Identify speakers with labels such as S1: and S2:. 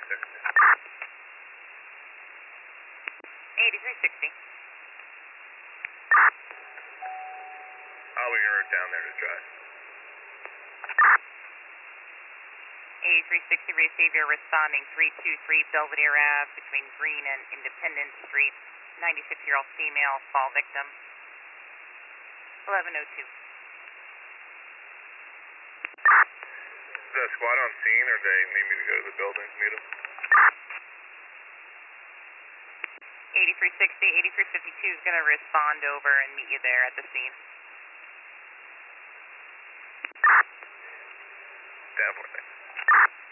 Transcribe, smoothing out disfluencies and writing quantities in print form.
S1: 8360.
S2: I'll be down there to try.
S1: 8360, receive your responding 323 Belvedere Ave between Green and Independence Street. 96-year-old female, fall victim. 1102.
S2: Is the squad on scene, or do they need me to go to the building to meet them?
S1: 8360, 8352 is going to respond over and meet you there at the scene.
S2: Definitely.